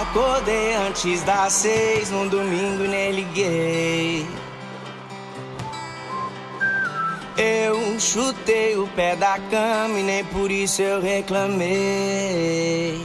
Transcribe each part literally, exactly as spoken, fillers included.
Acordei antes das seis num domingo e nem liguei. Eu chutei o pé da cama e nem por isso eu reclamei.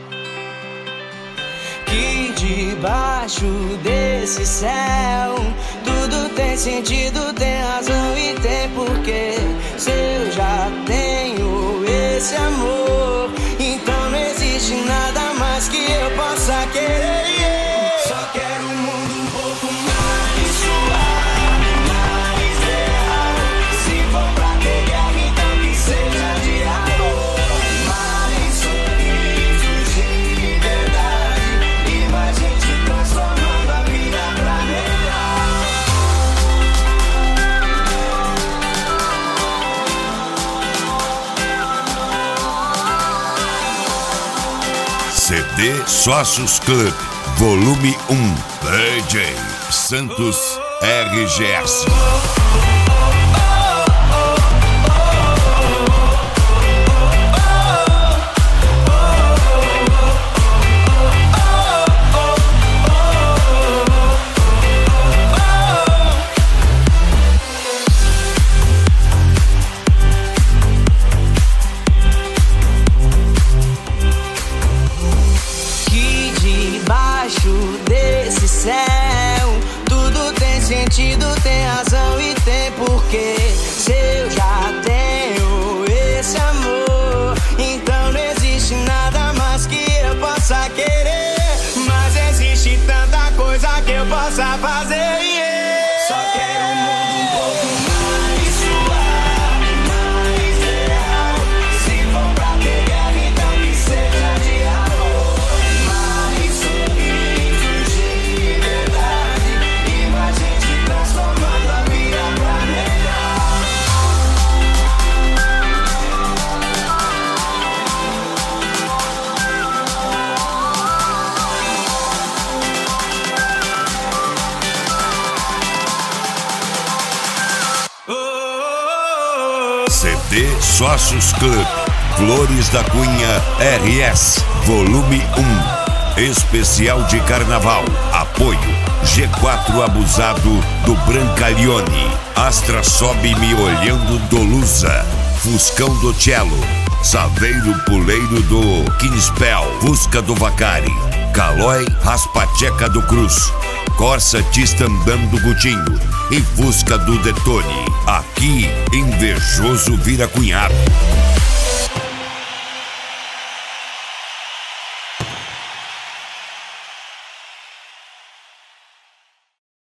Que debaixo desse céu tudo tem sentido, tem razão e tem porquê. Se eu já tenho esse amor, então não existe nada mais que eu possa querer. Só quero um mundo um pouco mais suave, mais real. Se for pra ter guerra, então que seja de amor. Mais sorrisos de verdade e mais gente transformando a vida pra melhor. C D Sócios Club, volume um, D J Santos R G S. Desse céu tudo tem sentido, tem razão e tem porquê. Se eu já tenho esse amor, então não existe nada mais que eu possa querer. Mas existe tanta coisa que eu possa fazer, yeah. Só quero um mundo um pouco mais suave, mais real. Se for pra ter guerra, então que seja de amor. Mais sorrisos de verdade e mais gente transformando a vida pra melhor. C D Sócios Club, Flores da Cunha R S, volume um, especial de carnaval. Apoio G quatro Abusado do Brancalione, Astra Sobe Me Olhando do Lusa, Fuscão do Cello, Saveiro Puleiro do Kinspel, Fusca do Vacari, Calói Raspacheca do Cruz, Corsa Tistambam do Gutinho e Fusca do Detone. Aqui, invejoso vira cunhado.